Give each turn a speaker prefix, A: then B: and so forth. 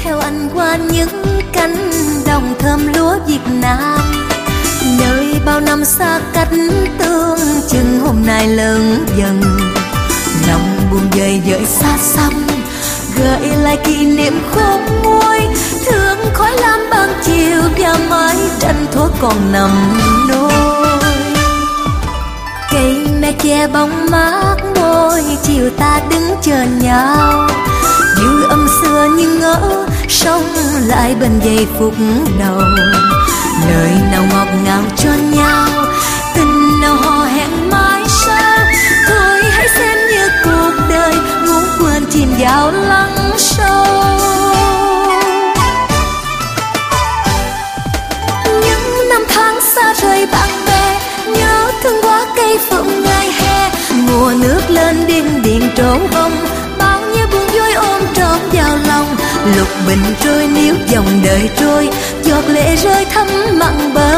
A: theo anh qua những cánh đồng thơm lúa Việt Nam, nơi bao năm xa cách tương chừng hôm nay lớn dần. Lòng buồn dời dời xa xăm, gợi lại kỷ niệm khôn nguôi, thương khói lam ban chiều và mái tranh thuở còn nằm nôi. Cây me che bóng mát môi, chiều ta đứng chờ nhau, dư âm xưa như ngỡ sống lại bên giây phút đầu. Lời nào ngọt ngào cho nhau, tình nào hò hẹn mãi sau, thôi hãy xem như cuộc đời muốn quên chìm vào lắng sâu. Những năm tháng xa rời bạn bè, nhớ thương quá cây phượng ngày hè, mùa nước lên điên điền trổ bông, bao nhiêu buồn vui ôm trọn vào lòng. Lục bình trôi níu dòng đời trôi, giọt lệ rơi thấm mặn bờ